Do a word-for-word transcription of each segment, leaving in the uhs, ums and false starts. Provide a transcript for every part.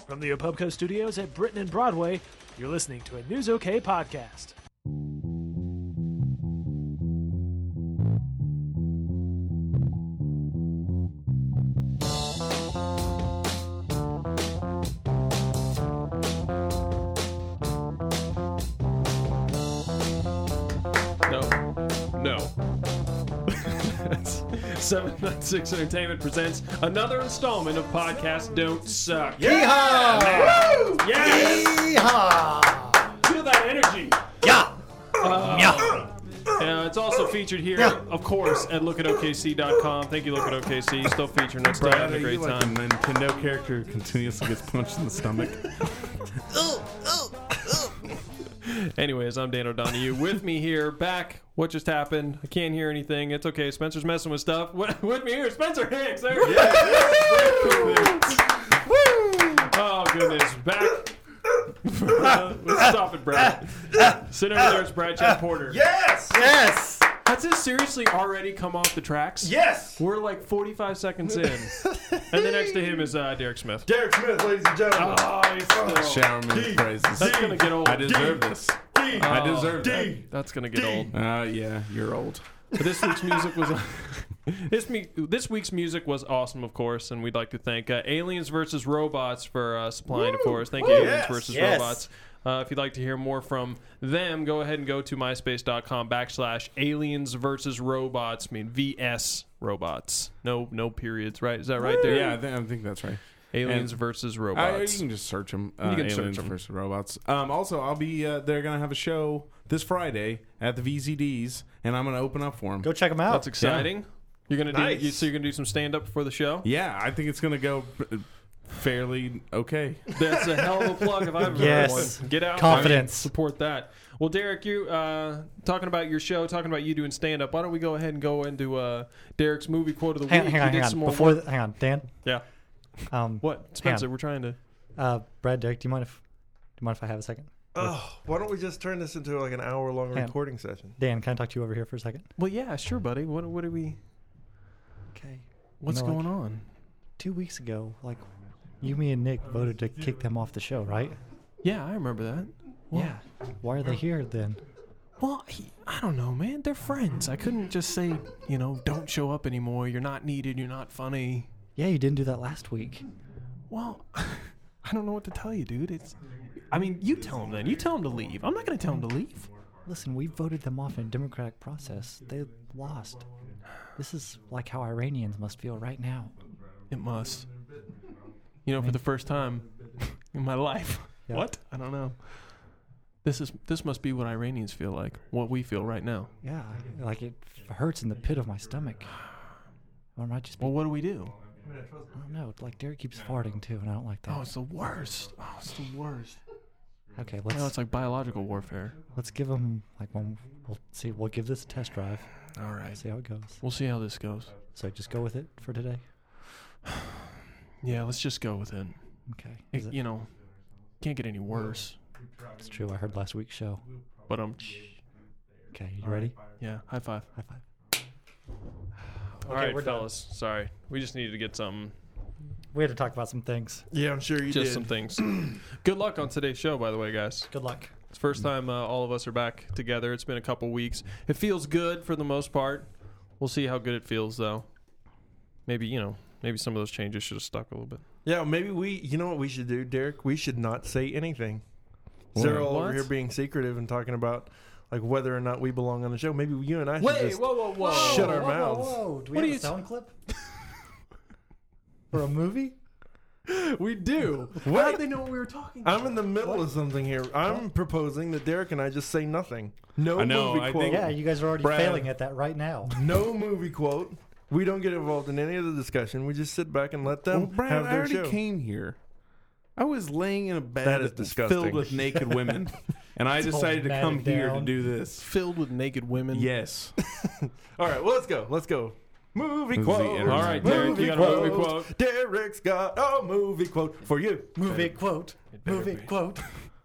From the Opubco Studios at Britain and Broadway, you're listening to a News OK podcast. seven ninety-six Entertainment presents another installment of Podcast Don't Suck. Yeehaw! Woo! Yes! Yeehaw! Feel that energy. Yeah! Uh, yeah! Uh, it's also featured here, Yeah. of course, at look at O K C dot com. Thank you, Look at O K C. Still featuring us. Still Brad, having a are great you like time. a Nintendo character who continuously gets punched in the stomach? Anyways, I'm Dan O'Donohue. With me here, back. What just happened? I can't hear anything. It's okay. Spencer's messing with stuff. With with me here, Spencer Hicks. There he is. Oh, goodness. Back. Let's stop it, Brad. Sit over there. It's Brad Chad Porter. Yes! Yes! Has this seriously already come off the tracks? Yes! We're like forty-five seconds in. And then next to him is uh, Derek Smith. Derek Smith, ladies and gentlemen. Oh, he's still... Shower me with praises. That's going to get old. I deserve this. D. I Oh, deserve D. that. That's going to get D. old. Uh, yeah, you're old. But this week's music was this me this week's music was awesome, of course, and we'd like to thank uh, Aliens versus Robots for uh, supplying it for us. Thank you, Woo. Aliens Yes, versus yes. Robots. Uh, if you'd like to hear more from them, go ahead and go to myspace.com backslash aliens versus robots. I mean V S robots. No, no periods, right? Is that right there? Yeah, I think, I think that's right. Aliens And- versus Uh, robots. you can just search them. Uh, You can Aliens search 'em. versus Robots. Um, also, I'll be. Uh, they're gonna have a show this Friday at the V Z Ds, and I'm gonna open up for them. Go check them out. That's exciting. You're gonna do Nice. you, so you're gonna do some stand up before the show. Yeah, I think it's gonna go uh, fairly okay. That's a hell of a plug if I've ever Yes. heard one. Get out. Confidence. Support that. Well, Derek, you uh, talking about your show, talking about you doing stand up. Why don't we go ahead and go into uh, Derek's movie quote of the Hang on, week? hang on, You did hang on. some more Before, work. th- hang on, Dan. Yeah. Um, What, Spencer? We're trying to. uh, Brad, Derek, do you mind if, do you mind if I have a second? Oh, why don't we just turn this into like an hour long Hang on. recording session? Dan, can I talk to you over here for a second? Well, yeah, sure, buddy. What? What are we? Okay. What's know, like- going on? Two weeks ago, like, you, me, and Nick voted to kick them off the show, right? Yeah, I remember that. Well, Yeah. Why are they here then? Well, he, I don't know, man. They're friends. I couldn't just say, you know, don't show up anymore. You're not needed. You're not funny. Yeah, you didn't do that last week. Well, I don't know what to tell you, dude. It's. I mean, you tell them then. You tell them to leave. I'm not going to tell them to leave. Listen, we voted them off in a democratic process. They lost. This is like how Iranians must feel right now. It must. You know, for the first time in my life. Yeah. What? I don't know. This is this must be what Iranians feel like. What we feel right now. Yeah, like it hurts in the pit of my stomach. Or it might just be, Well, what do we do? I don't know. Like Derek keeps farting too, and I don't like that. Oh, it's the worst. Oh, it's the worst. Okay, You let's know, it's like biological warfare. let's give them like one. We'll see. We'll give this a test drive. All right. See how it goes. We'll see how this goes. So just go with it for today. Yeah, let's just go with it. Okay. It- Is it- you know, can't get any worse. It's true. I heard last week's show. But um, Okay, you ready? yeah, high five. High five. All right, we're done. fellas. Sorry, we just needed to get something, We had to talk about some things. Yeah, I'm sure you just did. some things. Good luck on today's show, by the way, guys. Good luck. It's the first time uh, all of us are back together. It's been a couple weeks. It feels good for the most part. We'll see how good it feels, though. Maybe, you know, maybe some of those changes should have stuck a little bit. Yeah, maybe we. You know what we should do, Derek? We should not say anything. What? They're all over What? here being secretive and talking about like whether or not we belong on the show. Maybe you and I should just whoa, whoa, shut our mouths. Whoa, Do we What have are a you sound clip? For a movie? We do. How What? did they know what we were talking I'm in the middle of something here. I'm proposing that Derek and I just say nothing. No I know, movie I quote. think- Yeah, you guys are already Brad. failing at that right now. No movie quote. We don't get involved in any of the discussion. We just sit back and let them Well, Brad, have I their already show. came here. I was laying in a bed That is disgusting. filled with naked women, and I It's all decided to come matted here to down. do this. Filled with naked women. Yes. All right, well, let's go. Let's go. Movie This is the quote. internet. All right, Derek, you got a movie quote. Derek's got a movie quote for you. Movie quote. better Movie be. quote.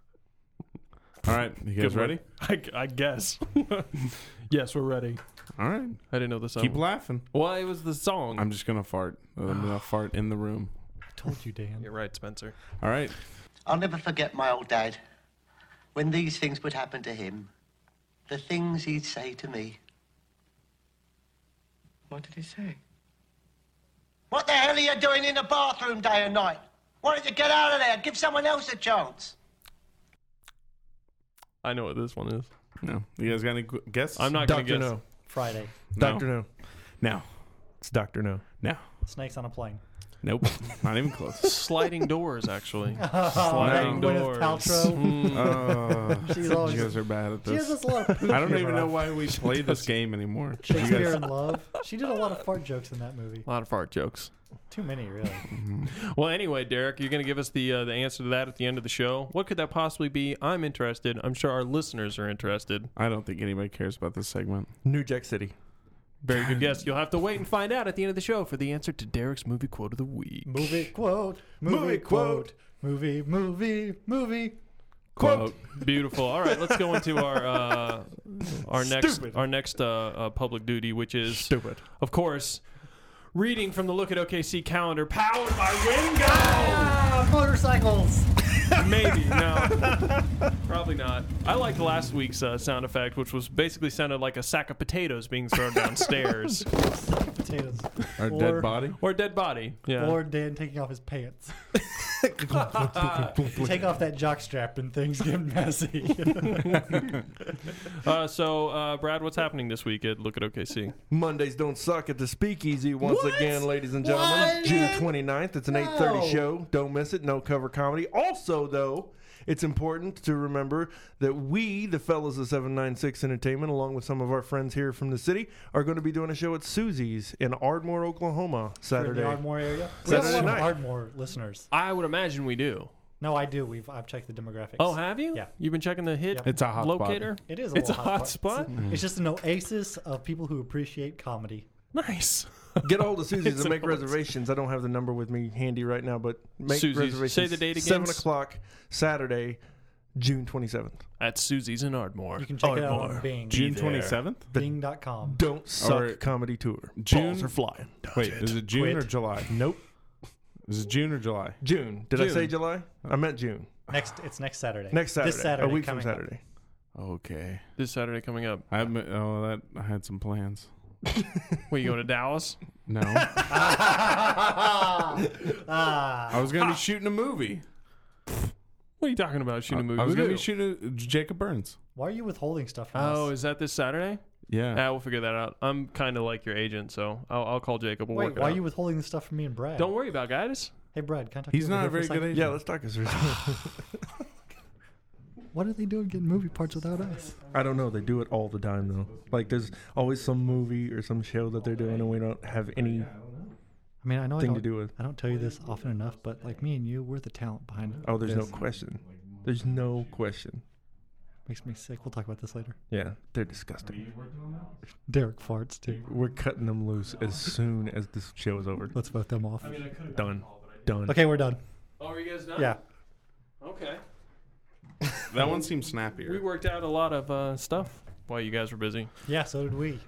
All right, you guys Good ready? I, I guess. Yes, we're ready. All right. I didn't know the song. Keep laughing. Well, it was the song. I'm just gonna fart. I'm gonna fart in the room. told you, Dan. You're right, Spencer. All right. I'll never forget my old dad. When these things would happen to him, the things he'd say to me. What did he say? What the hell are you doing in the bathroom day and night? Why don't you get out of there? Give someone else a chance. I know what this one is. No. You guys got any gu- guesses? I'm not going to Doctor guess. No. Friday. No. Doctor No. No. It's Doctor No. No. Snakes on a plane. Nope. Not even close. Sliding doors, actually. Sliding Gwyneth doors. Paltrow. Mm. Oh, She's always- you guys are bad at She has this. this a lot of poop I don't even humor. know why we play this game anymore. You Shakespeare guys- in Love. She did a lot of fart jokes in that movie. A lot of fart jokes. Too many, really. Well, anyway, Derek, you're going to give us the uh, the answer to that at the end of the show. What could that possibly be? I'm interested. I'm sure our listeners are interested. I don't think anybody cares about this segment. New Jack City. Very good guess. You'll have to wait and find out at the end of the show for the answer to Derek's movie quote of the week. Movie quote. Movie, Movie quote. quote. Movie, movie, movie. Quote. Beautiful. All right, let's go into our uh, our next Stupid. our next uh, uh, public duty, which is Stupid. of course, reading from the Look at O K C calendar, powered by Wingo. Ah, motorcycles. Maybe no, probably not. I liked last week's uh, sound effect, which was basically sounded like a sack of potatoes being thrown downstairs, Potatoes. Our Or- dead body. or a dead body. Yeah. Or Dan taking off his pants. You take off that jock strap and things get messy. uh, so, uh, Brad, what's happening this week at Look at O K C? Mondays don't suck at the Speakeasy once What? again, ladies and gentlemen. What? June twenty-ninth. It's an eight thirty No. show. Don't miss it. No cover comedy. Also, though, it's important to remember that we, the fellas of seven ninety-six Entertainment, along with some of our friends here from the city, are going to be doing a show at Susie's in Ardmore, Oklahoma, For Saturday. the Ardmore area. We have a Saturday lot of night. Ardmore listeners. I would imagine we do. No, I do. We've I've checked the demographics. Oh, have you? Yeah. You've been checking the hit Yep. It's a hot locator? It is. A It's a little hot spot? It's, it's just an oasis of people who appreciate comedy. Nice. Get a hold of Susie's It's and make an oasis. reservations. I don't have the number with me handy right now, but make Susie's. reservations. Say the date again. seven o'clock, Saturday, June twenty-seventh. At Susie's in Ardmore. You can check it out Ardmore. on Bing. June twenty-seventh? Bing dot com. Don't Suck Or- Comedy Tour. June- Balls are flying. Wait, is it June Quit. or July? Nope. Is it June or July? June. Did I June. say July? I meant June. Next, it's next Saturday. Next Saturday. This Saturday. A week from coming up. Saturday. Okay. This Saturday coming up. I admit, oh, that I had some plans. Wait, you going to Dallas? No. Ah, I was going to be shooting a movie. What are you talking about? Shooting a movie? I was With going to who? be shooting a, Jacob Burns. why are you withholding stuff from Oh, us? is that this Saturday? Yeah. Ah, we'll figure that out. I'm kind of like your agent, so I'll, I'll call Jacob. We'll Wait, work it why are out. you withholding the stuff from me and Brad? Don't worry about it, guys. Hey, Brad, can I talk He's to you not over a here very for good second? agent. Yeah, let's talk. 'cause there's- What are they doing getting movie parts without us? I don't know. They do it all the time, though. Like, there's always some movie or some show that they're doing, and we don't have anything I mean, I know I to don't, do with. I don't tell you this often enough, but like me and you, we're the talent behind it. Oh, there's no This question. There's no question. makes me sick. We'll talk about this later. Yeah, they're disgusting. Derek farts too. We're cutting them loose as soon as this show is over. Let's vote them off. Done. Done. Okay, we're done. Oh, are you guys done? Yeah. Okay. That one seems snappier. We worked out a lot of uh, stuff while you guys were busy. Yeah, so did we.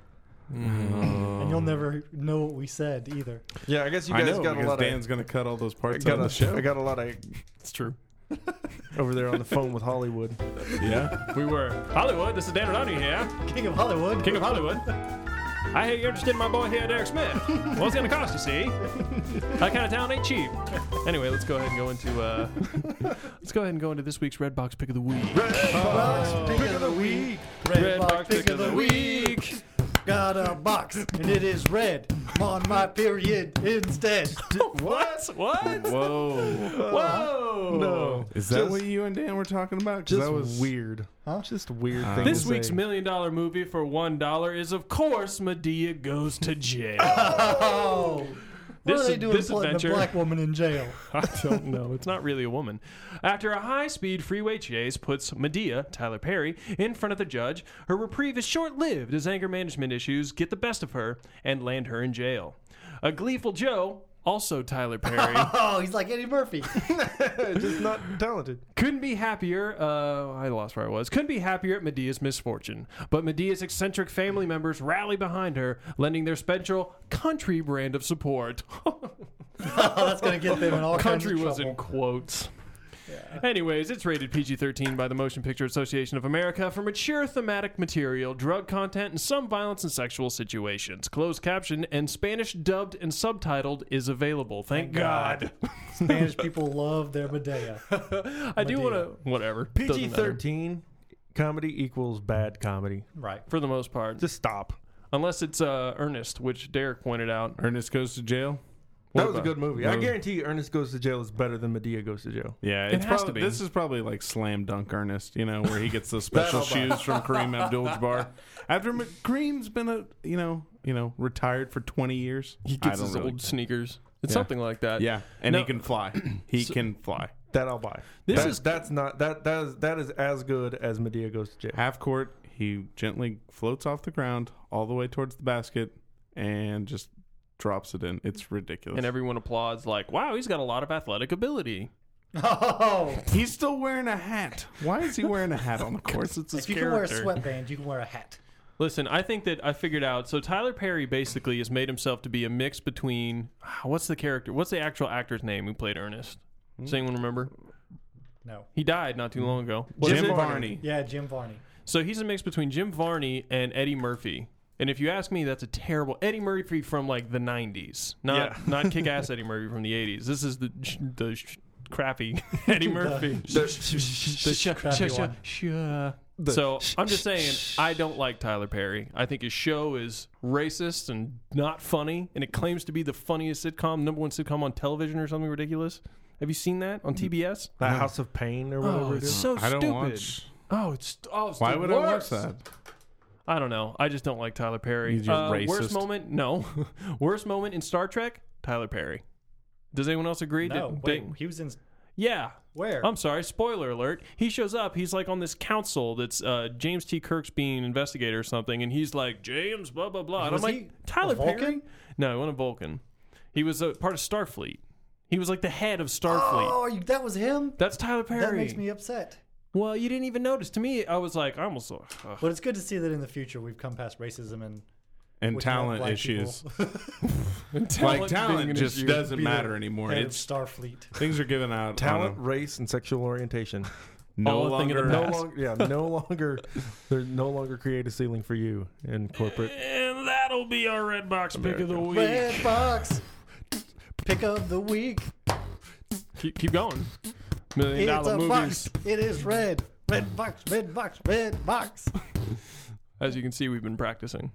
Mm. And you'll never know what we said either. Yeah, I guess you I guys know, got a because lot Dan's of. going to cut all those I parts got, on the a, show. I got a lot of It's true. over there on the phone with Hollywood. Yeah. We were. Hollywood, this is Dan Rodney here. King of Hollywood. King of Hollywood. I hear you're interested in my boy here, Derek Smith. What's it going to cost, you see? That kind of town ain't cheap. Anyway, let's go ahead and go into uh, let's go ahead and go into this week's Red Box Pick of the Week. Box pick of the week. Red box pick of the week. Got a box, and it is red. I'm on my period instead. What? What? Whoa. Whoa! No. Is that Just- what you and Dan were talking about? 'Cause Just that was weird. Huh? Just weird Uh, thing This to week's say. million dollar movie for one dollar is, of course, Medea Goes to Jail. Oh! What This- are they doing this putting adventure- a black woman in jail? I don't know. It's not really a woman. After a high-speed freeway chase puts Medea, Tyler Perry, in front of the judge, her reprieve is short-lived as anger management issues get the best of her and land her in jail. A gleeful Joe, Also Tyler Perry. Oh, he's like Eddie Murphy. Just not talented. Couldn't be happier. Uh, I lost where I was. Couldn't be happier at Medea's misfortune. But Medea's eccentric family members rally behind her, lending their special country brand of support. Oh, that's gonna get them in all Country kinds of was in trouble. quotes. Anyways, it's rated P G thirteen by the Motion Picture Association of America for mature thematic material, drug content, and some violence and sexual situations. Closed caption and Spanish dubbed and subtitled is available. Thank, Thank God. God. Spanish people love their Medea. I do Medea. want to, whatever. P G Doesn't matter. thirteen comedy equals bad comedy. Right. For the most part. Just stop. Unless it's uh, Ernest, which Derek pointed out. Ernest Goes to Jail. That What was a about- good movie. I No. guarantee you Ernest Goes to Jail is better than Medea Goes to Jail. Yeah, It it's has to probably, be. this is probably like slam dunk Ernest, you know, where he gets those special That'll buy. shoes from Kareem Abdul-Jabbar. After M- Kareem's been a, you know, you know, retired for twenty years. He I gets don't his really- old sneakers. It's Yeah. something like that. Yeah, and No. he can fly. He So- can fly. That I'll buy. This That- is- that's not that that is that is as good as Medea Goes to Jail. Half court, he gently floats off the ground all the way towards the basket and just drops it in. It's ridiculous. And everyone applauds, like, wow, he's got a lot of athletic ability. Oh, He's still wearing a hat. Why is he wearing a hat on the court? It's his if you can wear a character. sweatband, you can wear a hat. Listen, I think that I figured out. So Tyler Perry basically has made himself to be a mix between what's the character? What's the actual actor's name who played Ernest? Does anyone remember? No. He died not too long ago. What is Jim it? Varney. Yeah, Jim Varney. So he's a mix between Jim Varney and Eddie Murphy. And if you ask me, that's a terrible Eddie Murphy from like the nineties, not Yeah. not kick-ass Eddie Murphy from the eighties. This is the the sh- crappy Eddie Murphy. The sh- crappy sh- one. sh- So I'm just saying, I don't like Tyler Perry. I think his show is racist and not funny, and it claims to be the funniest sitcom, number one sitcom on television or something ridiculous. Have you seen that on T B S? The House of Pain or whatever Oh, it it's is. so I don't stupid. watch. Oh, it's oh, it's Why the would I watch worst. that? I don't know. I just don't like Tyler Perry. He's just Uh, Worst racist. moment? No. Worst moment in Star Trek? Tyler Perry. Does anyone else agree? No, Did- wait, did- he was in. yeah. Where? I'm sorry. Spoiler alert. He shows up. He's like on this council that's uh, James T. Kirk's being an investigator or something, and he's like James, blah blah blah. And Was I'm he like Tyler a Vulcan? Perry. No, he wasn't a Vulcan. He was a part of Starfleet. He was like the head of Starfleet. Oh, you, that was him. That's Tyler Perry. That makes me upset. Well, you didn't even notice. To me, I was like, I almost. Uh, But it's good to see that in the future we've come past racism and And we can have talent black issues. people Like being talent an just issue. doesn't be the matter anymore. head of It's Starfleet. things are given out. Talent, on a race, and sexual orientation. no All a thing of the longer. No past. longer, yeah, no longer. There's no longer create a ceiling for you in corporate. And that'll be our Red Box pick of the week. Red box pick of the week. Keep, keep going. Million It's dollar a movies. box. It is red. Red box. Red box. Red box. As you can see, we've been practicing.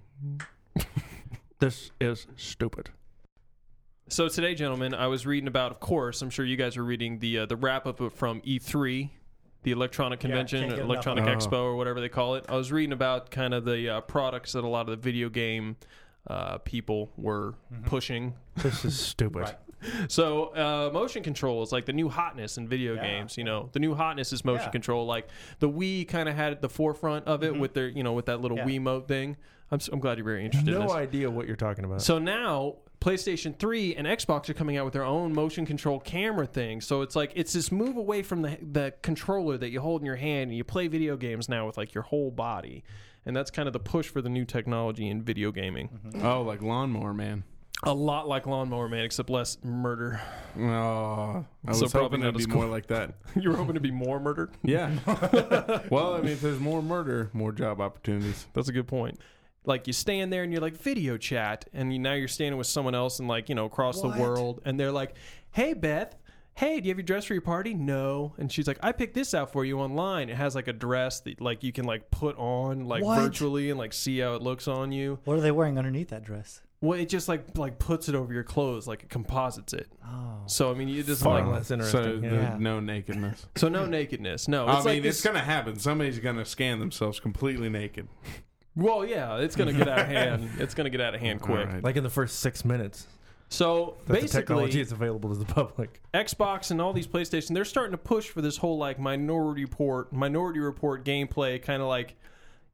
This is stupid. So today, gentlemen, I was reading about, of course, I'm sure you guys were reading the uh, the wrap up from E three, the electronic convention, can't get enough electronic of it. expo, or whatever they call it. I was reading about kind of the uh, products that a lot of the video game uh, people were pushing. This is stupid. Right. So uh, motion control is like the new hotness in video Yeah. games. You know, the new hotness is motion Yeah. control. Like the Wii kind of had at the forefront of it with their, you know, with that little Yeah. Wiimote thing. I'm, s- I'm glad you're very interested in No this. idea what you're talking about. So now PlayStation three and Xbox are coming out with their own motion control camera thing. So it's like it's this move away from the the controller that you hold in your hand and you play video games now with like your whole body. And that's kind of the push for the new technology in video gaming. Oh, like Lawnmower Man. A lot like Lawnmower Man, except less murder. Oh, I So was probably hoping not it'd be as more cool. like that. You were hoping to be more murder? Yeah. Well, I mean, if there's more murder, more job opportunities. That's a good point. Like you stand there and you're like video chat, and you, now you're standing with someone else and like you know across What? the world, and they're like, "Hey Beth, hey, do you have your dress for your party?" No, and she's like, "I picked this out for you online. It has like a dress that like you can like put on like What? virtually and like see how it looks on you. What are they wearing underneath that dress? Well, it just like like puts it over your clothes, like it composites it. Oh. So I mean, you just Far like less So interesting. the- yeah. Yeah. no nakedness. so no nakedness. No, I it's mean, like it's this. gonna happen. Somebody's gonna scan themselves completely naked. Well, yeah, it's gonna get out of hand. It's gonna get out of hand quick. All right. Like in the first six minutes. So That the technology basically, is available to the public. Xbox and all these PlayStation, they're starting to push for this whole like Minority Report, Minority Report gameplay, kind of like,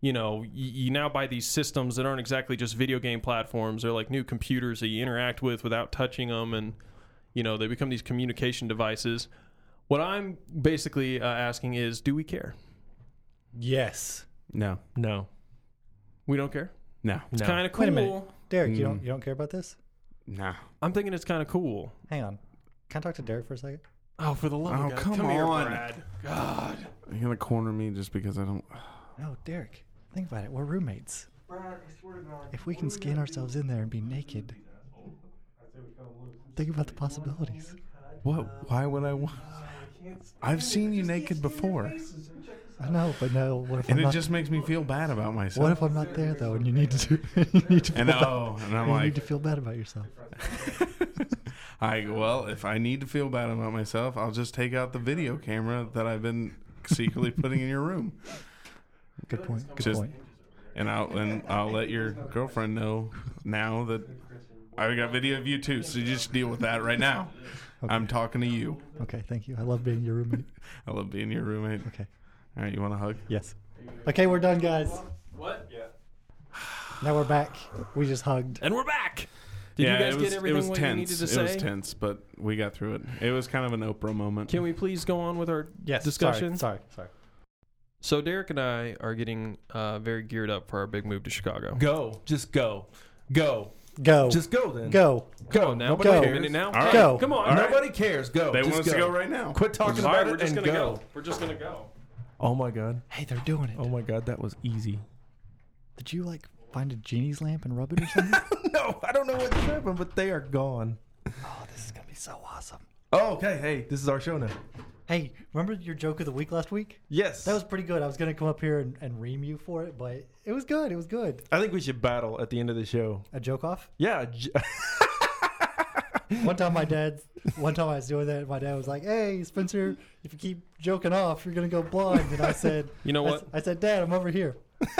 you know, you, you now buy these systems that aren't exactly just video game platforms. They're like new computers that you interact with without touching them, and you know, they become these communication devices. What I'm basically uh, asking is, do we care? Yes. No. No. We don't care. No. It's No. kind of cool. Wait a minute. Derek, you Mm. don't you don't care about this? Nah. I'm thinking it's kind of cool. Hang on. Can I talk to Derek for a second? Oh, for the love Oh, of God. come Come here, on. Brad. God. You're gonna corner me just because I don't. No, Derek. Think about it. We're roommates. Brad, I swear to God. If we can scan ourselves in there and be naked, think about the possibilities. What? Why would I want? I've seen you naked before, I know, but no. What if and I'm it not, just makes me feel bad about myself. what if I'm not there though, and you need to you need to feel And bad, oh, and I'm you like, need to feel bad about yourself. I well, if I need to feel bad about myself, I'll just take out the video camera that I've been secretly putting in your room, Good point. Good Just- point. and I'll and I'll let your girlfriend know now that I got video of you too. So you just deal with that right now. I'm talking to you. Okay, thank you. I love being your roommate. I love being your roommate. Okay. All right, you want a hug? Yes. Okay, we're done, guys. What? Yeah. Now we're back. We just hugged. And we're back. Did yeah, you guys it was, get everything it was what tense. you needed to it say? was tense, but we got through it. It was kind of an Oprah moment. Can we please go on with our Yes. discussion? Sorry. Sorry. Sorry. So Derek and I are getting uh, very geared up for our big move to Chicago. Go. Just go. Go. Go. Just go then. go. Go. Now, Nobody Go. a cares. minute now. All right. Go. Come on. All right. Nobody cares. Go. They Just want us to go right now. Quit talking All about right, we're it just and gonna go. go. We're just gonna go. Oh my God. Hey, they're doing it. Oh my God. That was easy. Did you like find a genie's lamp and rub it or something? No, I don't know what just happened, but they are gone. Oh, this is gonna be so awesome. Oh, okay. Hey, this is our show now. Hey, remember your joke of the week last week? Yes. That was pretty good. I was gonna come up here and, and ream you for it, but it was good. It was good. I think we should battle at the end of the show. A joke off. Yeah. j- One time, my dad. One time I was doing that, my dad was like, "Hey, Spencer, if you keep joking off, you're gonna go blind." And I said, You know I what? s- I said, "Dad, I'm over here."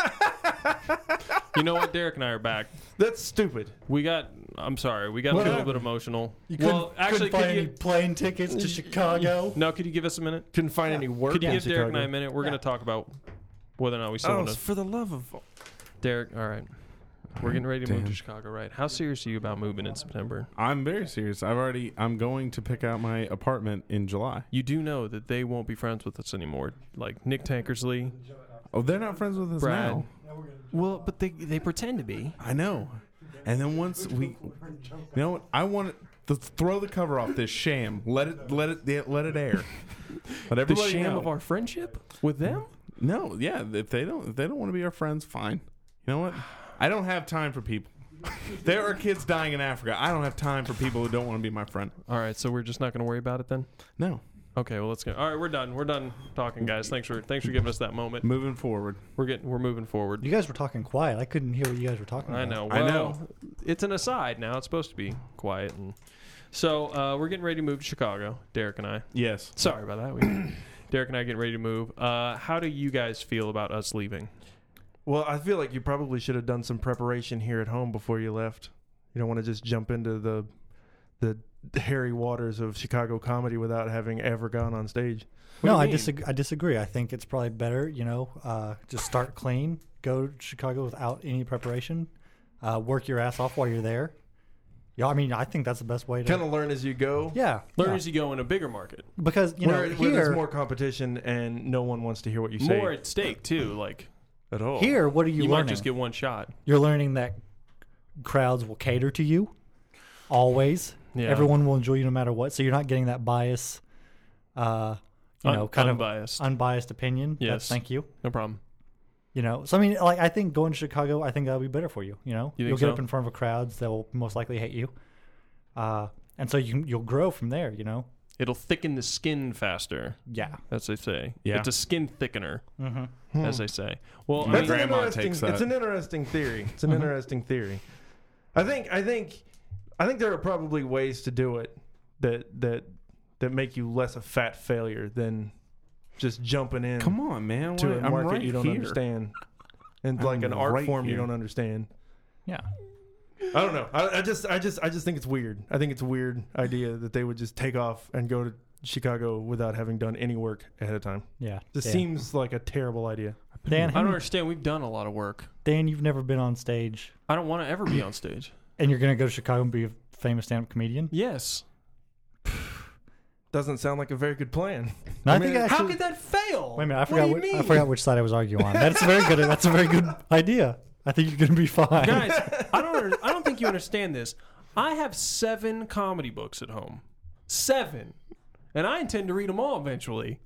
You know what? Derek and I are back. That's stupid. We got. I'm sorry. We got What a little happened? bit emotional. You couldn't, well, actually, couldn't find could any you? plane tickets to Chicago. No, could you give us a minute? Couldn't find any work Could you in give Derek and I a Chicago. minute? We're Yeah. gonna talk about whether or not we still Oh, want to. for the love of... Derek, all right. We're getting ready to move Dan. to Chicago, right? How serious are you about moving in September? I'm very serious. I've already. I'm going to pick out my apartment in July. You do know that they won't be friends with us anymore. Like Nick Tankersley, Oh, they're not friends with us Brad. now. Well, but they they pretend to be. I know. And then once we, you know what? I want to throw the cover off this sham. Let it, let it, let it air. Let The everybody sham know. of our friendship with them? No, yeah. If they don't, if they don't want to be our friends, fine. You know what? I don't have time for people. There are kids dying in Africa. I don't have time for people who don't want to be my friend. All right, so we're just not going to worry about it then? No. Okay, well let's go. All right, we're done. We're done talking, guys. Thanks for thanks for giving us that moment. Moving forward. We're getting we're moving forward. You guys were talking quiet. I couldn't hear what you guys were talking about. I know. I Well, know. It's an aside now. It's supposed to be quiet, and so uh, we're getting ready to move to Chicago. Derek and I. Yes. Sorry about that. We, Derek and I getting ready to move. Uh, how do you guys feel about us leaving? Well, I feel like you probably should have done some preparation here at home before you left. You don't want to just jump into the the hairy waters of Chicago comedy without having ever gone on stage. What No, do you I mean? disagree. I disagree. I think it's probably better, you know, uh, just start clean, go to Chicago without any preparation, uh, work your ass off while you're there. Yeah, I mean, I think that's the best way to. Kind of learn as you go. yeah, Learn yeah. as you go in a bigger market. because you know where, where here, there's more competition and no one wants to hear what you say More at stake too. Like at all. here, what are you, you learning? might just get one shot. You're learning that crowds will cater to you always. Yeah. Everyone will enjoy you no matter what. So you're not getting that bias, uh, you Un- know, kind unbiased. of unbiased opinion. That's- Yes. thank you. No problem. You know, so I mean, like I think going to Chicago, I think that'll be better for you. You know, You think you'll get so? up in front of a crowds that will most likely hate you, uh, and so you you'll grow from there. You know. It'll thicken the skin faster, Yeah. as they say. Yeah. It's a skin thickener, Mm-hmm. as they say. Well, I My That's mean, an grandma interesting, takes that. It's an interesting theory. It's an Mhm. interesting theory. I think. I think. I think there are probably ways to do it that that that make you less a fat failure than just jumping in Come on, man. to Why- a I'm market right you don't here. understand and I'm like an art right form you here. don't understand. Yeah. I don't know. I, I just, I just, I just think it's weird. I think it's a weird idea that they would just take off and go to Chicago without having done any work ahead of time. Yeah. This yeah. seems like a terrible idea. Dan, I how don't many- understand. We've done a lot of work. Dan, you've never been on stage, I don't want to ever be on stage. and you're going to go to Chicago and be a famous stand-up comedian? Yes. Doesn't sound like a very good plan. No, I, I mean, think how actually, could that fail? Wait a minute, I What forgot. do you What mean? I forgot which side I was arguing on. That's a very good. That's a very good idea. I think you're going to be fine. Guys, I don't. under- I don't think you understand this. I have seven comedy books at home. Seven. And I intend to read them all eventually.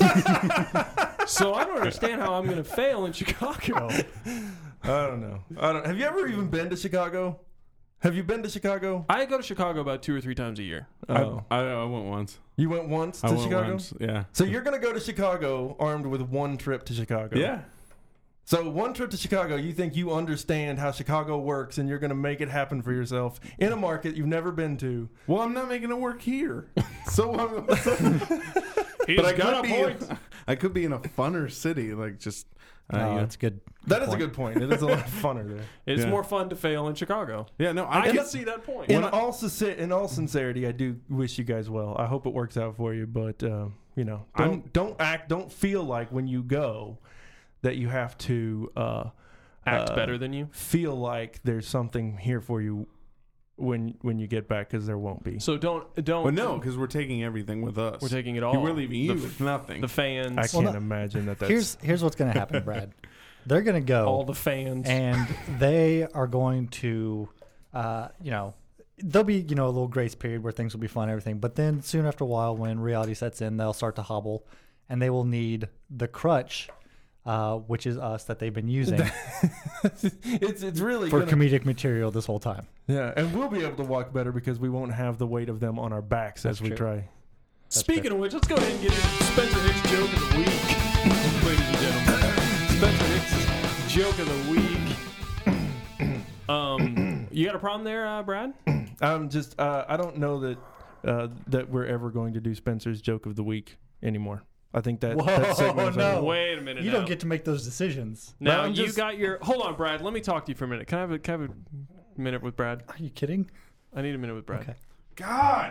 So I don't understand how I'm going to fail in Chicago. I don't know. I don't. Have you ever even been to Chicago? Have you been to Chicago? I go to Chicago about two or three times a year. Oh. I, I went once. You went once to I went Chicago? once. Yeah. So you're going to go to Chicago armed with one trip to Chicago. Yeah. So one trip to Chicago, you think you understand how Chicago works and you're going to make it happen for yourself in a market you've never been to. Well, I'm not making it work here. So, I'm, He's but I got could a be. point. In, I could be in a funner city, like just. Uh, Oh, you know. that's good. That is a point. good point. It is a lot funner there. It's Yeah. more fun to fail in Chicago. Yeah, no, I, I can can see that point. In all, sincer- in all sincerity, I do wish you guys well. I hope it works out for you, but uh, you know, don't I'm- don't act, don't feel like when you go that you have to uh, Act uh, better than you. feel like there's something here for you when when you get back, because there won't be. So don't don't. Well, no, because we're taking everything with us. We're taking it all. Oh, We're leaving you The, with nothing. the fans. I Well, can't no, imagine that. That's Here's here's what's going to happen, Brad. They're going to go. all the fans. and they are going to, uh, you know, there'll be, you know, a little grace period where things will be fun and everything. But then soon after a while, when reality sets in, they'll start to hobble, and they will need the crutch, uh, which is us that they've been using it's it's really for gonna, comedic material this whole time. yeah, and we'll be able to walk better because we won't have the weight of them on our backs That's as we true. try. Speaking of which, let's go ahead and get into Spencer Hicks' joke of the week, ladies and gentlemen. Spencer Hicks' joke of the week. Um, you got a problem there, uh, Brad? I'm just uh, I don't know that uh, that we're ever going to do Spencer's joke of the week anymore. I think that Whoa, that segment is no. over. Wait a minute. You now. don't get to make those decisions. Now I'm you just- got your. Hold on, Brad. Let me talk to you for a minute. Can I have a, can I have a minute with Brad? Are you kidding? I need a minute with Brad. Okay. God.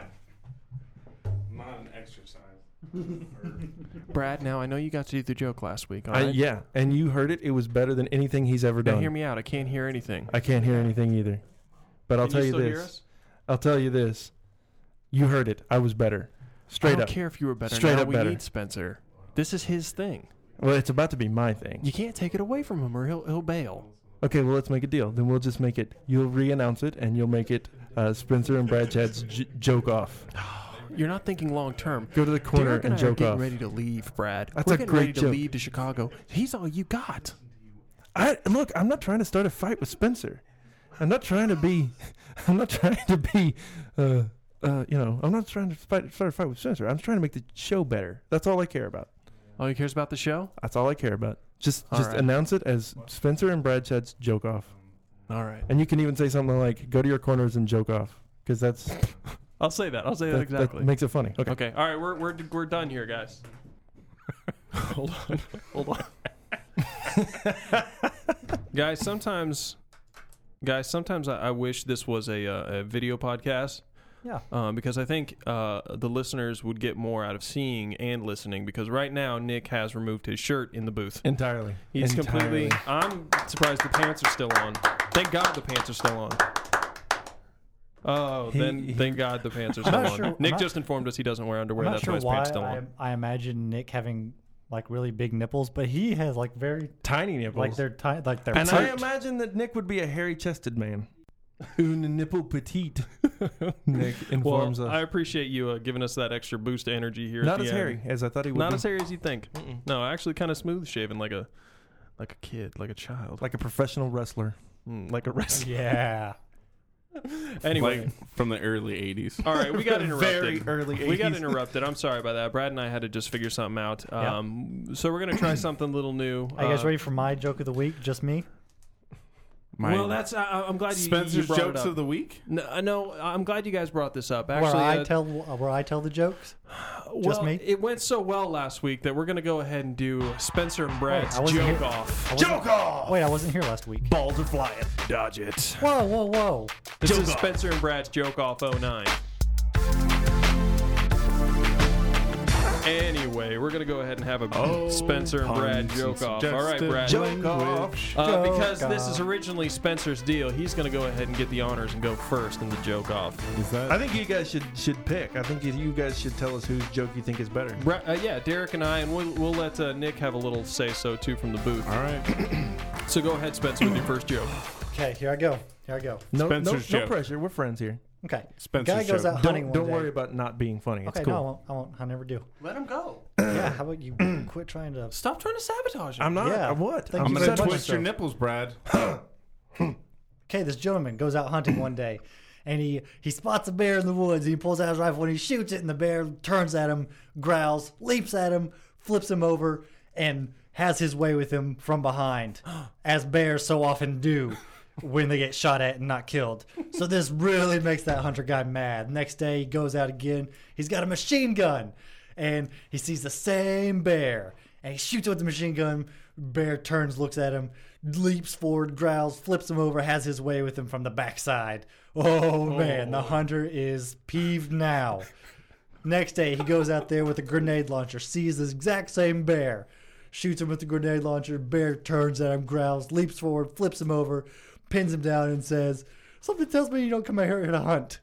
Not an exercise. Brad, now I know you got to do the joke last week. All I, right. yeah, and you heard it. It was better than anything he's ever Now done. hear me out. I can't hear anything. I can't hear anything either. But I'll Can tell you you, still this. hear us? I'll tell you this. You heard it. I was better. Straight I don't up. care if you were better. Straight now up we better. need Spencer. This is his thing. Well, it's about to be my thing. You can't take it away from him, or he'll he'll bail. Okay, well, let's make a deal. Then we'll just make it. You'll re-announce it, and you'll make it uh, Spencer and Brad Chad's j- joke off. You're not thinking long term. Go to the corner Derek and, and I are joke getting off. ready to leave, Brad. That's We're a getting great ready to joke. leave to Chicago. He's all you got. I look. I'm not trying to start a fight with Spencer. I'm not trying to be. I'm not trying to be. Uh, uh, you know, I'm not trying to fight, start a fight with Spencer. I'm trying to make the show better. That's all I care about. All he cares about the show. That's all I care about. Just, All just right. announce it as Spencer and Brad Chad's joke off. All right. And you can even say something like, "Go to your corners and joke off," because that's I'll say that. I'll say that, that, exactly. that makes it funny. Okay. Okay. All right. We're we're we're done here, guys. Hold on. Hold on. Guys, sometimes, guys, sometimes I, I wish this was a, uh, a video podcast. Yeah. Um, because I think uh, the listeners would get more out of seeing and listening. Because right now, Nick has removed his shirt in the booth. Entirely. He's Entirely. completely. I'm surprised the pants are still on. Thank God the pants are still on. Oh, He- then he- thank God the pants are I'm still not on. sure- I'm Nick not- just informed us he doesn't wear underwear. I'm not That's sure why his why pants still on. I, I imagine Nick having like really big nipples, but he has like very Tiny nipples. like they're ti- like they're and I tight. imagine that Nick would be a hairy-chested man. Un nipple petite. Nick Well, informs us. I appreciate you uh, giving us that extra boost of energy here. Not at the as end. hairy as I thought he would. Not be. as hairy as you think. Mm-mm. No, actually, kind of smooth shaven, like a like a kid, like a child, Like a professional wrestler. Mm, like a wrestler. Yeah. Anyway, Like from the early eighties. all right, we got interrupted. Very early We got eighties. interrupted. I'm sorry about that. Brad and I had to just figure something out. Yeah. Um, So we're gonna try something a little new. Are you guys Uh, ready for my joke of the week? Just me? Well, that's. I I'm glad you, Spencer's you brought jokes it up. of the week. No, no, I'm glad you guys brought this up. Where Actually, I uh, tell uh, where I tell the jokes? well, me? It went so well last week that we're gonna go ahead and do Spencer and Brad's I wasn't joke here. off. I wasn't- Joke off! Wait, I wasn't here last week. Balls are flying. Dodge it. Whoa, whoa, whoa! This Joke is off. Spencer and Brad's joke off oh nine. Anyway, we're gonna go ahead and have a Oh, Spencer and Brad puns joke and off. All right, suggested Brad. Joke off. Uh, Joke because this is off. originally Spencer's deal, he's gonna go ahead and get the honors and go first in the joke off. Is that? I think you guys should should pick. I think you guys should tell us whose joke you think is better. Bra- uh, yeah, Derek and I, and we'll, we'll let uh, Nick have a little say so too from the booth. All right. So go ahead, Spencer, with your first joke. Okay, here I go. Here I go. No, no, Spencer's no joke. pressure. We're friends here. Okay. Spencer's Guy goes joke. out hunting Don't, one don't day. worry about not being funny. It's Okay, cool. no, I won't. I won't. I never do. Let him go. Yeah, how about you quit trying to? Stop trying to sabotage him. I'm not. Yeah. What? Thank I'm you gonna so much, twist your sir. nipples, Brad. Okay, this gentleman goes out hunting one day, and he he spots a bear in the woods. And he pulls out his rifle and he shoots it, and the bear turns at him, growls, leaps at him, flips him over, and has his way with him from behind, as bears so often do when they get shot at and not killed. So this really makes that hunter guy mad. Next day, he goes out again. He's got a machine gun, and he sees the same bear, and he shoots with the machine gun. Bear turns, looks at him, leaps forward, growls, flips him over, has his way with him from the backside. Oh, man, the hunter is peeved now. Next day, he goes out there with a grenade launcher, sees the exact same bear, shoots him with the grenade launcher. Bear turns at him, growls, leaps forward, flips him over, pins him down, and says, "Something tells me you don't come out here to hunt."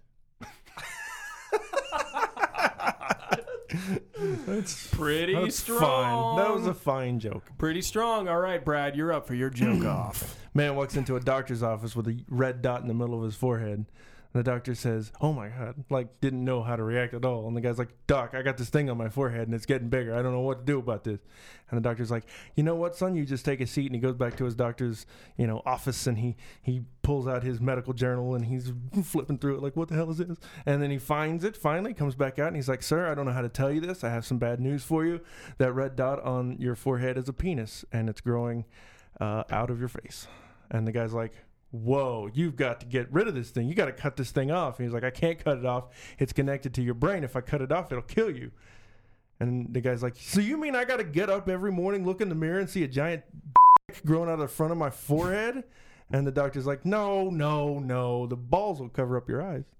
Pretty That's strong. fine. That was a fine joke. Pretty strong. All right, Brad, you're up for your joke off. Man walks into a doctor's office with a red dot in the middle of his forehead. And the doctor says, "Oh my God," like didn't know how to react at all. And the guy's like, "Doc, I got this thing on my forehead and it's getting bigger. I don't know what to do about this." And the doctor's like, "You know what, son? You just take a seat." And he goes back to his doctor's, you know, office and he he pulls out his medical journal and he's flipping through it like, "What the hell is this?" And then he finds it finally, comes back out and he's like, "Sir, I don't know how to tell you this. I have some bad news for you. That red dot on your forehead is a penis and it's growing uh, out of your face." And the guy's like, "Whoa, you've got to get rid of this thing. You got to cut this thing off." And he's like, "I can't cut it off. It's connected to your brain. If I cut it off, it'll kill you." And the guy's like, "So you mean I got to get up every morning, look in the mirror, and see a giant growing out of the front of my forehead?" And the doctor's like, "No, no, no. The balls will cover up your eyes."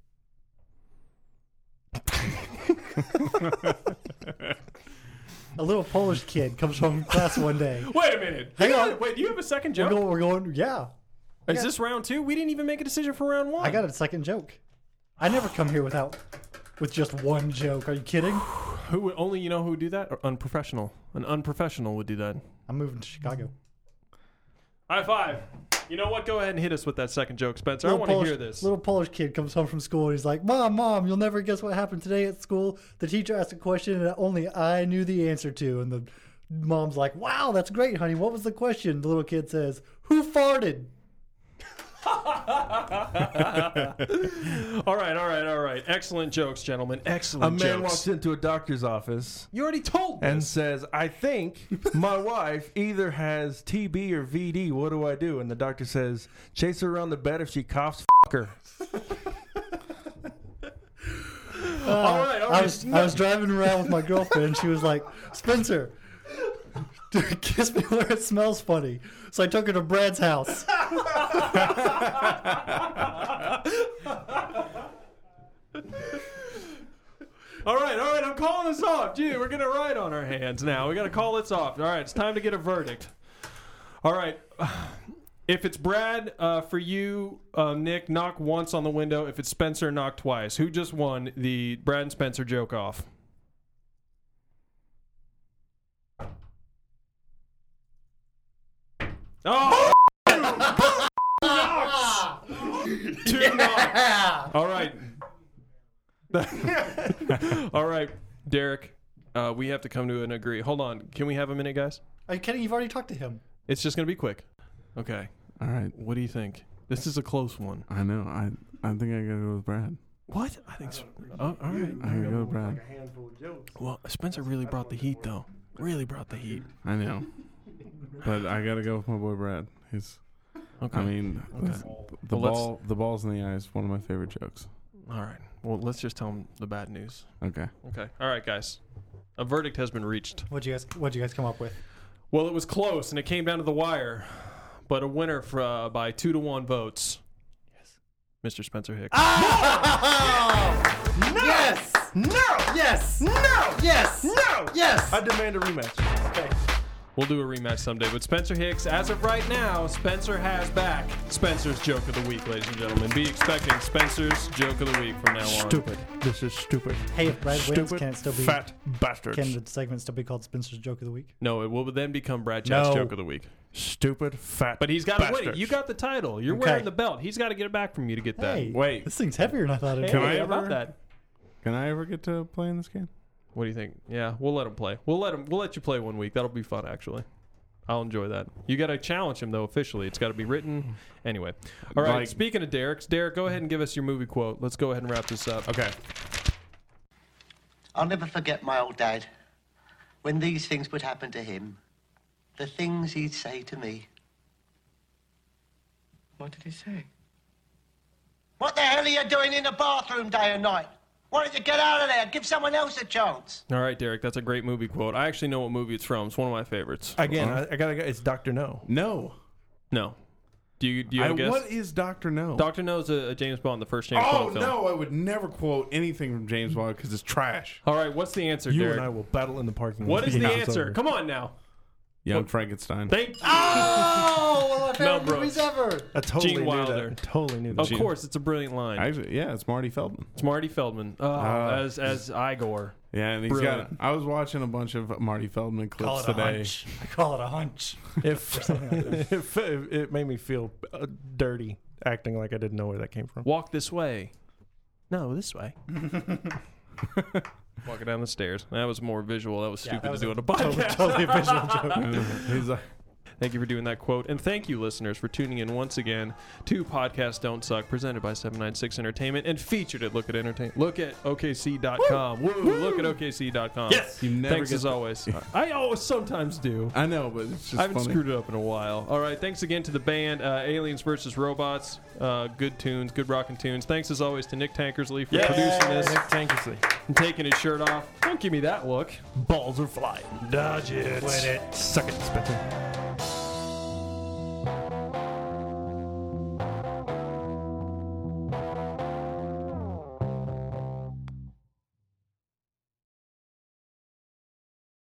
A little Polish kid comes home from class one day. Wait a minute. Hang You on. got- Wait, do you have a second We're joke? going, we're going, yeah. Is got- this round two? We didn't even make a decision for round one. I got a second joke. I never come here without with just one joke. Are you kidding? Who would, only you know who would do that? Or unprofessional. An unprofessional would do that. I'm moving to Chicago. High five. You know what? Go ahead and hit us with that second joke, Spencer. I Little want to Polish- hear this. Little Polish kid comes home from school and he's like, "Mom, Mom, you'll never guess what happened today at school. The teacher asked a question that only I knew the answer to." And the mom's like, "Wow, that's great, honey. What was the question?" The little kid says, "Who farted?" all right, all right, all right. Excellent jokes, gentlemen. A Excellent man jokes. walks into a doctor's office You already told and this. says, "I think my wife either has T B or V D. What do I do?" And the doctor says, "Chase her around the bed. If she coughs, f her." all right, all right. I was I was driving around with my girlfriend and she was like, "Spencer, dude, kiss me where it smells funny." So I took her to Brad's house. All right, all right, I'm calling this off. Gee, we're getting a ride on our hands now. We got to call this off. All right, it's time to get a verdict. All right. If it's Brad, uh, for you, uh, Nick, knock once on the window. If it's Spencer, knock twice. Who just won the Brad and Spencer joke off? Oh! Two knocks. All right. All right, Derek. Uh, we have to come to an agree. Hold on. Can we have a minute, guys? Are you kidding? You've already talked to him. It's just going to be quick. Okay. All right. What do you think? This is a close one. I know. I I think I gotta go with Brad. What? I think so. Oh, all right. I gotta go with Brad. Well, Spencer really brought the heat, though. Really brought the heat. I know. But I gotta go with my boy Brad. He's. Okay. I mean, Okay. the Well, let's- ball, the balls in the eye is one of my favorite jokes. All right. Well, let's just tell him the bad news. Okay. Okay. All right, guys. A verdict has been reached. What'd you guys What'd you guys come up with? Well, it was close, and it came down to the wire. But a winner for, uh, by two to one votes. Yes. Mister Spencer Hicks. Yes! No! Yes! No! Yes! No! No. Yes. I demand a rematch. Okay. We'll do a rematch someday. But Spencer Hicks, as of right now, Spencer has back Spencer's Joke of the Week, ladies and gentlemen. Be expecting Spencer's Joke of the Week from now on. Stupid. This is stupid. Hey, if Brad wins, Stupid can it still be fat bastards. can the segment still be called Spencer's Joke of the Week? No, it will then become Brad Chat's No. Joke of the Week. Stupid fat. But he's got to win it. bastards. You got the title. You're Okay. wearing the belt. He's got to get it back from you to get that. Hey, Wait. this thing's heavier than I thought it Hey, would. Can I how about ever- that? Can I ever get to play in this game? What do you think? Yeah, we'll let him play. We'll let him. We'll let you play one week. That'll be fun, actually. I'll enjoy that. You got to challenge him though officially. It's got to be written. Anyway, all right. Like- Speaking of Derek's, Derek, go ahead and give us your movie quote. Let's go ahead and wrap this up. Okay. I'll never forget my old dad. When these things would happen to him, the things he'd say to me. What did he say? What the hell are you doing in the bathroom day and night? Why don't you get out of there? Give someone else a chance. All right, Derek. That's a great movie quote. I actually know what movie it's from. It's one of my favorites. Again, I, I gotta go. It's Doctor No. No. No. Do you do you I, have a guess? what is Doctor No? Doctor No's a, a James Bond, the first James Oh Bond film. no! I would never quote anything from James Bond because it's trash. All right. What's the answer, You Derek? and I will battle in the parking lot. What is the Yeah, it's answer? over. Come on now. Young Frankenstein. Thank you. Oh, one of my Mel favorite movies Brooks. ever. I totally Gene knew Wilder. that. Totally knew that. Of course, it's a brilliant line. Actually, yeah, it's Marty Feldman. It's Marty Feldman oh, Ah. as as Igor. Yeah, and he's Brilliant. got. I was watching a bunch of Marty Feldman Call clips it a today. hunch. I call it a hunch. If, if, if it made me feel uh, dirty acting like I didn't know where that came from. Walk this way. No, this way. Walking down the stairs. That was more visual. That was Yeah, stupid that to was do a on a podcast. Totally a visual joke. He's like, Thank you for doing that quote. And thank you, listeners, for tuning in once again to Podcast Don't Suck, presented by seven ninety-six Entertainment and featured at Look at Entertain. Look at O K C dot com. Woo! Look at O K C dot com. Yes! you never Thanks get as always. I always sometimes do. I know, but it's just I haven't funny. screwed it up in a while. All right, thanks again to the band uh, Aliens versus Robots. Uh, good tunes, good rockin' tunes. Thanks as always to Nick Tankersley for producing this Nick Tankersley. and taking his shirt off. Don't give me that look. Balls are flying. Dodge it. Win it. Suck it, Spencer.